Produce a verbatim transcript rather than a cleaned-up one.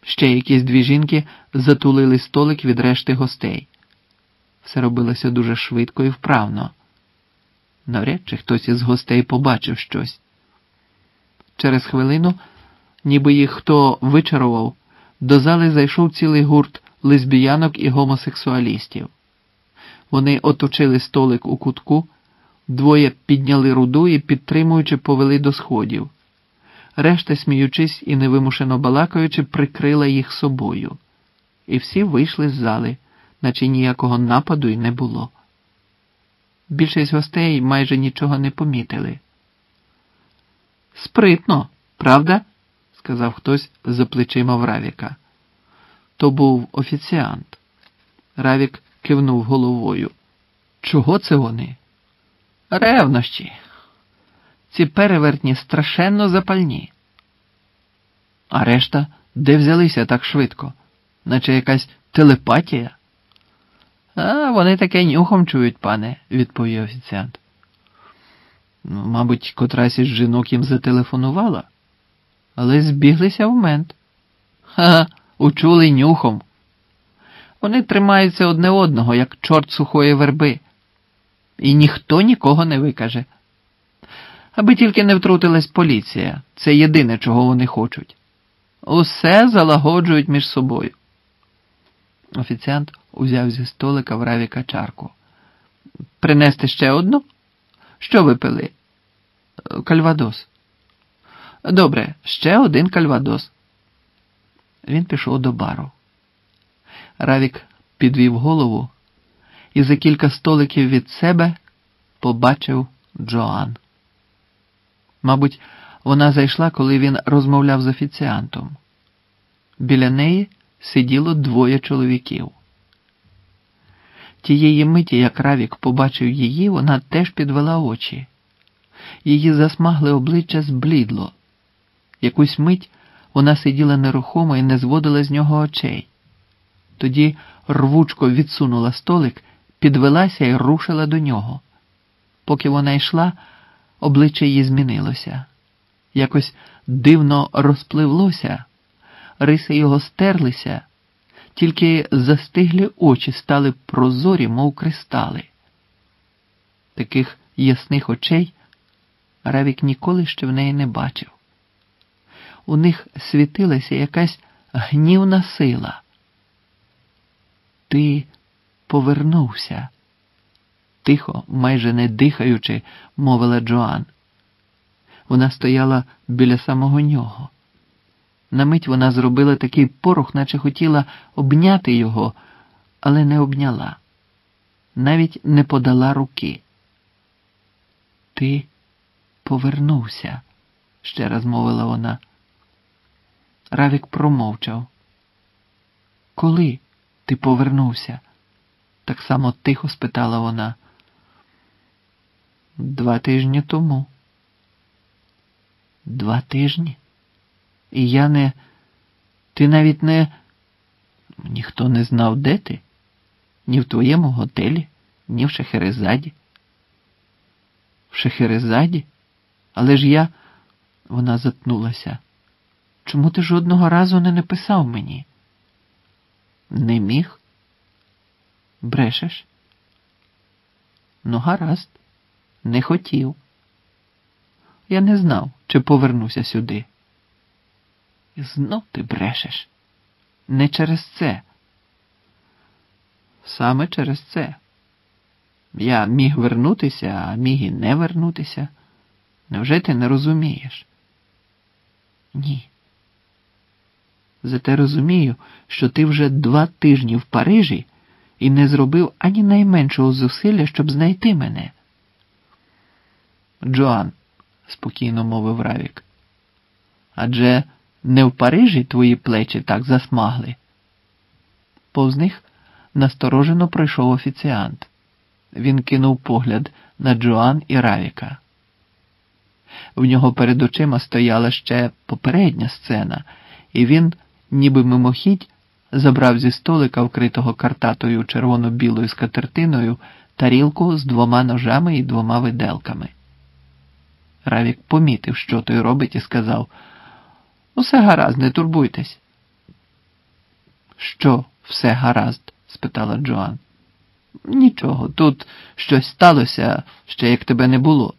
Ще якісь дві жінки затулили столик від решти гостей. Все робилося дуже швидко і вправно. Навряд чи хтось із гостей побачив щось. Через хвилину, ніби їх хто вичарував, до зали зайшов цілий гурт лесбіянок і гомосексуалістів. Вони оточили столик у кутку, двоє підняли руду і, підтримуючи, повели до сходів. Решта, сміючись і невимушено балакаючи, прикрила їх собою. І всі вийшли з зали, наче ніякого нападу й не було. Більшість гостей майже нічого не помітили. «Спритно, правда?» – сказав хтось за плечима в Равіка. То був офіціант. Равік кивнув головою. «Чого це вони?» «Ревнощі. Ці перевертні страшенно запальні». «А решта де взялися так швидко? Наче якась телепатія?» «А, вони таке нюхом чують, пане», – відповів офіціант. Ну, мабуть, котрась із жінок їм зателефонувала, але збіглися в мент. Ха, учули нюхом. Вони тримаються одне одного, як чорт сухої верби. І ніхто нікого не викаже. Аби тільки не втрутилась поліція. Це єдине, чого вони хочуть. Усе залагоджують між собою. Офіціант узяв зі столика в Равіка чарку. «Принести ще одну? Що ви пили?» «Кальвадос». «Добре, ще один кальвадос». Він пішов до бару. Равік підвів голову і за кілька столиків від себе побачив Джоан. Мабуть, вона зайшла, коли він розмовляв з офіціантом. Біля неї сиділо двоє чоловіків. Тієї миті, як Равік побачив її, вона теж підвела очі. Її засмагле обличчя зблідло. Якусь мить вона сиділа нерухомо і не зводила з нього очей. Тоді рвучко відсунула столик, підвелася і рушила до нього. Поки вона йшла, обличчя її змінилося. Якось дивно розпливлося, риси його стерлися, тільки застиглі очі стали прозорі, мов кристали. Таких ясних очей Равік ніколи ще в неї не бачив. У них світилася якась гнівна сила. «Ти повернувся», – тихо, майже не дихаючи, мовила Джоан. Вона стояла біля самого нього. На мить вона зробила такий порух, наче хотіла обняти його, але не обняла. Навіть не подала руки. «Ти повернувся», – ще раз мовила вона. Равік промовчав. «Коли ти повернувся?» – так само тихо спитала вона. «Два тижні тому». «Два тижні? І я не... Ти навіть не... Ніхто не знав, де ти? Ні в твоєму готелі, ні в Шахерезаді». «В Шахерезаді? Але ж я...» Вона затнулася. «Чому ти жодного разу не написав мені?» «Не міг?» «Брешеш?» «Ну, гаразд. Не хотів. Я не знав, чи повернуся сюди». «І знов ти брешеш. Не через це». «Саме через це. Я міг вернутися, а міг і не вернутися. Невже ти не розумієш?» «Ні. Зате розумію, що ти вже два тижні в Парижі і не зробив ані найменшого зусилля, щоб знайти мене». «Джоан», – спокійно мовив Равік, – «адже не в Парижі твої плечі так засмагли?» Повз них насторожено пройшов офіціант. Він кинув погляд на Джоан і Равіка. В нього перед очима стояла ще попередня сцена, і він, ніби мимохідь, забрав зі столика, вкритого картатою червоно-білою скатертиною, тарілку з двома ножами і двома виделками. Равік помітив, що той робить, і сказав: «Усе гаразд, не турбуйтесь». Що, все гаразд? Спитала Джоан. Нічого, тут щось сталося, ще як тебе не було.